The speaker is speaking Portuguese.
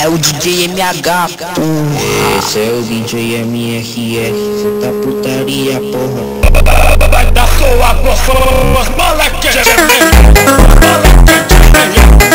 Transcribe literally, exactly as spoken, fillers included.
É o D J M H, porra. Esse é o D J M R S, cê tá putaria, porra. Vai dar sua gostosa, bala que é vermelho, bala que é vermelho.